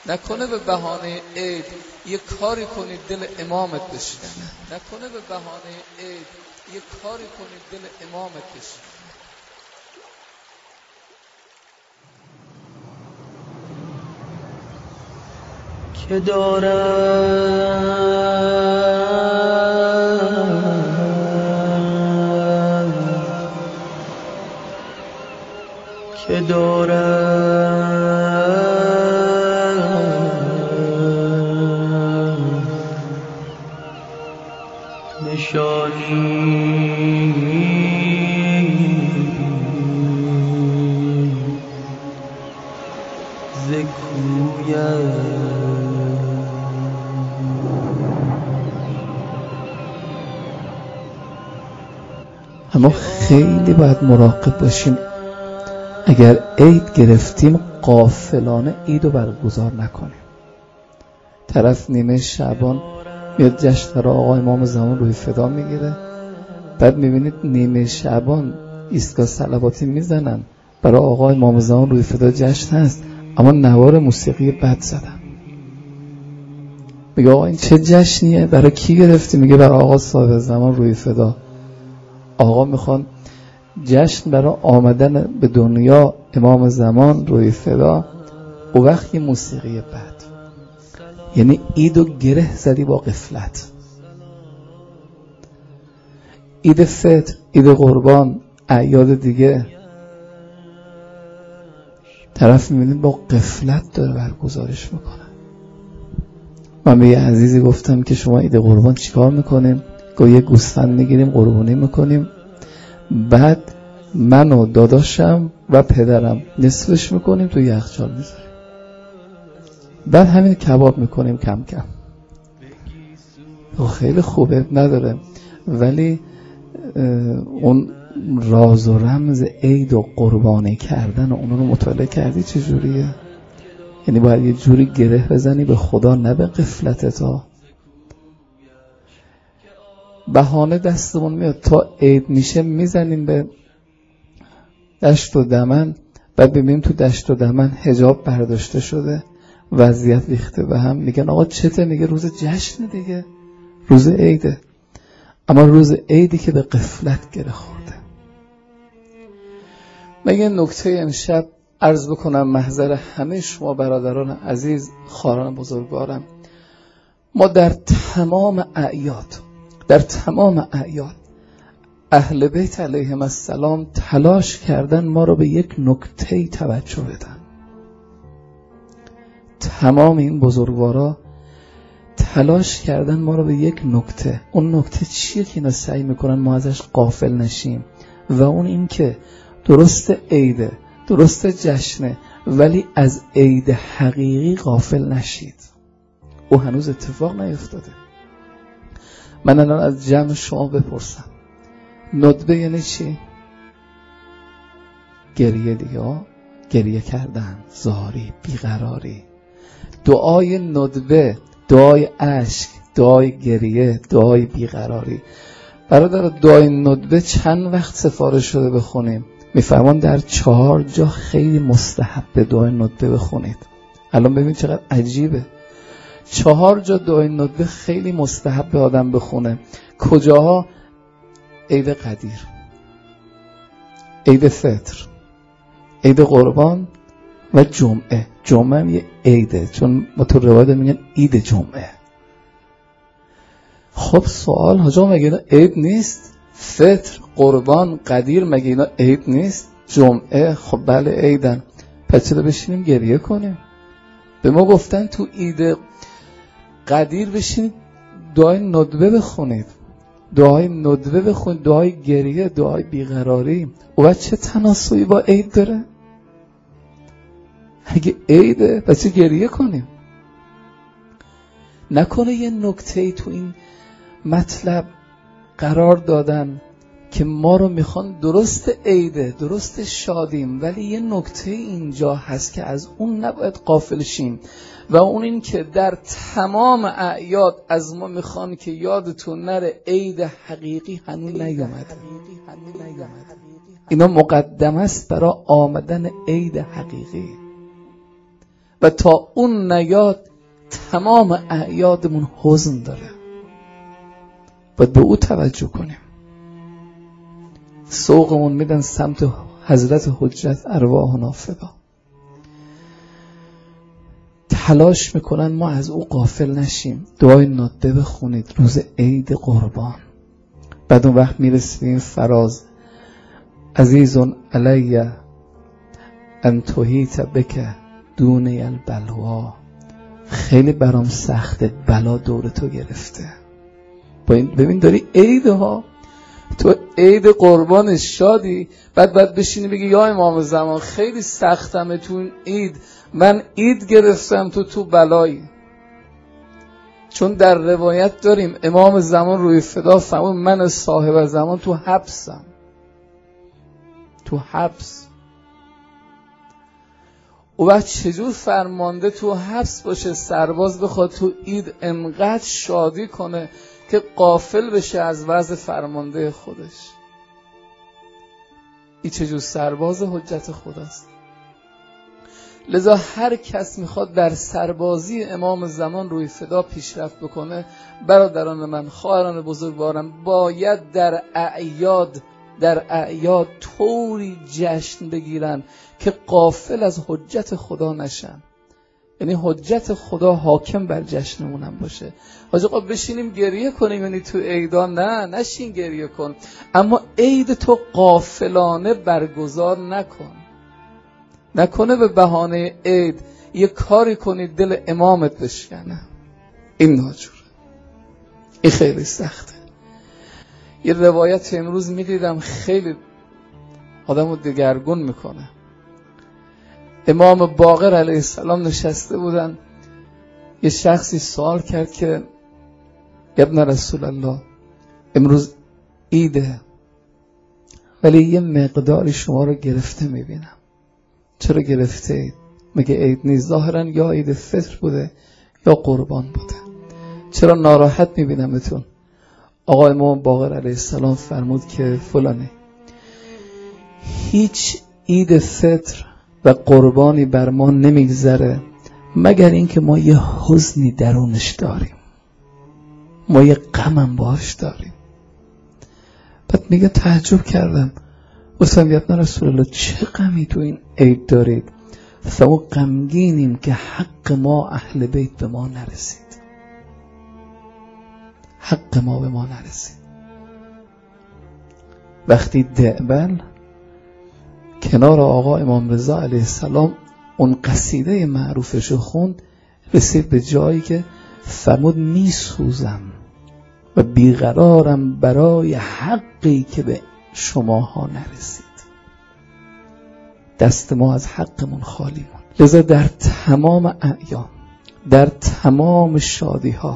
نکنه به بهانه عید یه کاری کنید دل امامت بشکنه. نکنه به بهانه عید یه کاری کنید دل امامت بشکنه. که نشانی ز اما خیلی باید مراقب باشیم اگر عید گرفتیم غافلانه عیدو برگزار نکنیم. طرف نیمه شعبان میاد جشن برای آقا امام زمان روی فدا میگیره، بعد میبینید نیمه شعبان ایستگاه صلواتی میزنن برای آقا امام زمان روی فدا جشن هست، اما نوار موسیقی بد زدن. میگه آقا این چه جشنیه؟ برای کی گرفتی؟ میگه برای آقا صاحب زمان روی فدا. آقا میخوان جشن برای آمدن به دنیا امام زمان روی فدا، او وقت یه موسیقی بد. یعنی عیدو گره زدی با غفلت. عید فطر، عید قربان، اعیاد دیگه طرف میبینید با غفلت داره برگزارش میکنه. من به یه عزیزی گفتم که شما عید قربان چیکار میکنیم؟ گفت یه گوسفند میگیریم قربانی میکنیم، بعد من و داداشم و پدرم نصفش میکنیم تو یخچال میذاریم، بعد همین کباب میکنیم کم کم. خیلی خوبه، نداره، ولی اون راز و رمز عید و قربانی کردن و اون رو مطالعه کردی چجوریه؟ یعنی باید یه جوری گره بزنی به خدا، نه به غفلتتا. بهانه دستمون میاد تا عید میشه میزنیم به دشت و دمن، بعد ببینیم تو دشت و دمن حجاب برداشته شده، وضعیت ریخته به هم. میگن آقا چته؟ میگه روز جشن دیگه، روز عیده. اما روز عیدی که به غفلت گره خورده. من یه نکته امشب عرض بکنم محضر همه شما برادران عزیز، خواهران بزرگوارم. ما در تمام اعیاد اهل بیت علیهم السلام تلاش کردن ما رو به یک نکته توجه بدن. تمام این بزرگوارا تلاش کردن ما رو به یک نکته. اون نکته چیه که اینا سعی میکنن ما ازش غافل نشیم؟ و اون این که درست عیده، درست جشنه، ولی از عید حقیقی غافل نشید. او هنوز اتفاق نیفتاده. من الان از جمع شما بپرسم، ندبه یعنی چی؟ گریه دیگه، گریه کردن، زاری، بیقراری. دعای ندبه، دعای اشک، دعای گریه، دعای بیقراری. برادر دعای ندبه چند وقت سفارش شده بخونیم؟ میفرمان در 4 جا خیلی مستحب دعای ندبه بخونید. الان ببین چقدر عجیبه، 4 جا دعای ندبه خیلی مستحب آدم بخونه. کجاها؟ عید قدیر، عید فطر، عید قربان و جمعه. جمعه هم یه عیده، چون ما تو روایت میگن عید جمعه. خب سوال، حاجا مگه اینا عید نیست؟ فطر، قربان، قدیر، مگه اینا عید نیست؟ جمعه، خب بله عیدن، پس چرا بشینیم گریه کنیم؟ به ما گفتن تو عید قدیر بشینید دعای ندبه بخونید، دعای ندبه بخونید، دعای گریه، دعای بیقراری. و چه تناسبی با عید داره؟ اگه عیده پس گریه کنیم. نکنه یه نکته‌ای تو این مطلب قرار دادن که ما رو میخوان درست عیده، درست شادیم، ولی یه نکته اینجا هست که از اون نباید غافل شیم، و اون این که در تمام اعیاد از ما میخوان که یادتون نره عید حقیقی هنوز نیومد. اینا مقدمه است برای آمدن عید حقیقی. و تا اون نیاد تمام اعیادمون حزن داره. باید به او توجه کنیم. سوقمون میدن سمت حضرت حجت ارواحنا فدا. تلاش میکنن ما از او غافل نشیم. دعای ندبه بخونید روز عید قربان. بعد اون وقت میرسیم این فراز عزیزون علی ان تحیط بک دون البلوا. خیلی برام سخته بلا دور تو گرفته. با این ببین داری عید ها، تو عید قربان شادی، بعد بشینی بگی یا امام زمان خیلی سختمه تو این عید، من عید گرفتم تو بلایی. چون در روایت داریم امام زمان روی فدا فرمود من صاحب زمان تو حبسم، تو حبس. او وقت چجور فرمانده تو حبس باشه سرباز بخواد تو عید انقدر شادی کنه که غافل بشه از وضع فرمانده خودش؟ این چجور سرباز حجت خداست. لذا هر کس میخواد در سربازی امام زمان روی فدا پیشرفت بکنه، برادران من، خواهران بزرگوارم، باید در اعیاد طوری جشن بگیرن که غافل از حجت خدا نشن. یعنی حجت خدا حاکم بر جشنمونم باشه. حاج آقا بشینیم گریه کنیم یعنی تو عیدان؟ نه، نشین گریه کن، اما عید تو غافلانه برگزار نکنه به بهانه عید یه کاری کنی دل امامت بشکنه. این ناجوره، این خیلی سخته. یه روایت امروز میدیدم خیلی آدمو دگرگون میکنه. امام باقر علیه السلام نشسته بودن، یه شخصی سوال کرد که ابن رسول الله امروز عیده ولی یه مقداری شما رو گرفته میبینم، چرا گرفته اید؟ مگه عید نیست؟ ظاهرا یا عید فطر بوده یا قربان بوده، چرا ناراحت میبینم بهتون؟ آقا امام باقر علیه السلام فرمود که فلانه، هیچ عید فطر و قربانی بر ما نمیگذره مگر اینکه ما یه حزنی درونش داریم، ما یه غمم باش داریم. بعد میگه تعجب کردم، گفتم یا ابن رسول الله چه غمی تو این عید دارید؟ فما غمگینیم که حق ما اهل بیت به ما نرسید، حق ما به ما نرسید. وقتی دعبل کنار آقا امام رضا علیه السلام اون قصیده معروفشو خوند، رسید به جایی که فرمود میسوزم و بیقرارم برای حقی که به شماها نرسید. دست ما از حقمون خالی موند. لذا در تمام اعیان، در تمام شادی ها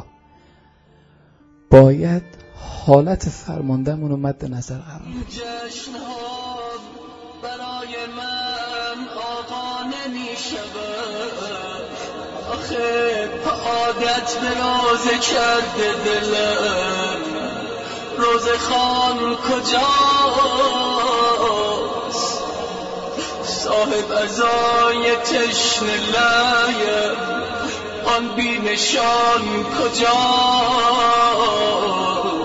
باید حالت فرماندهمون رو مد نظر قرار بدیم. جشن‌ها برای من آقا نمی‌شود، آخه عادت به روزه کرده دلم، روزه خان کجاست؟ صاحب عزای تشنه لایم، آن بی نشان کجاست؟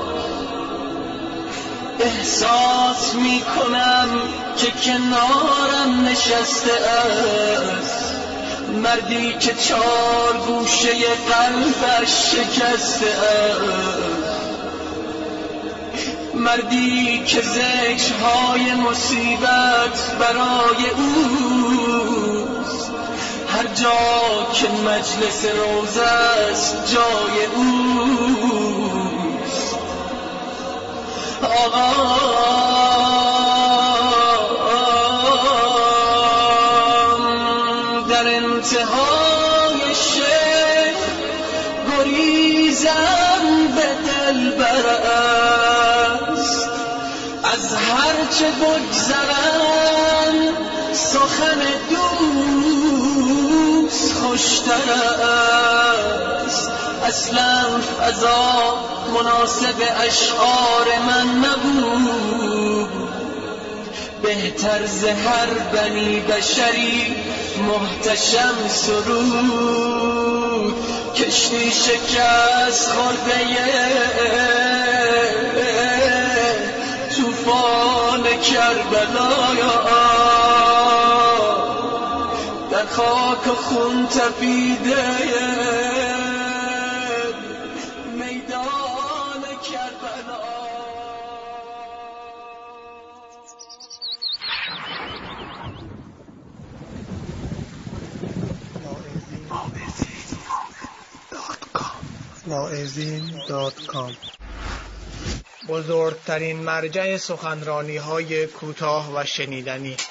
احساس می کنم که کنارم نشسته است مردی که 4 گوشه قلبش شکسته است، مردی که ذکرهای مصیبت برای اوست، هر جا که مجلس روزه است جای اوست. آقا در انتهای شهر گریزم به دلبر است، از هرچه بگذرم سخن دوست خوشتر است. اصلا فضا مناسب اشعار من نبود، بهتر ز هر بنی بشری محتشم سرود، کشتی شکست خورده طوفان کربلایا، در خاک و خون تپیده میدان کربلا. واعظین.com بزرگترین مرجع سخنرانی‌های کوتاه و شنیدنی.